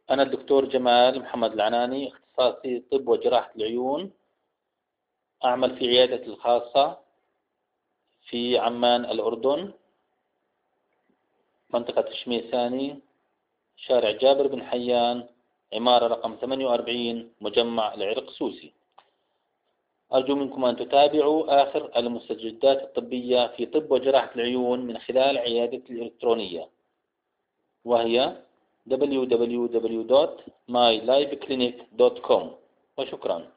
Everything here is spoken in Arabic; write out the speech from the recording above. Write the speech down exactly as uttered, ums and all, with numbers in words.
أنا الدكتور جمال محمد العناني، اختصاصي طب وجراحة العيون، أعمل في عيادتي الخاصة في عمان الأردن، منطقة الشميساني، شارع جابر بن حيان، عمارة رقم ثمانية وأربعين، مجمع العرق سوسي. أرجو منكم أن تتابعوا آخر المستجدات الطبية في طب وجراحة العيون من خلال عيادتي الإلكترونية، وهي دبليو دبليو دبليو دوت ماي لايف كلينيك دوت كوم. وشكرا.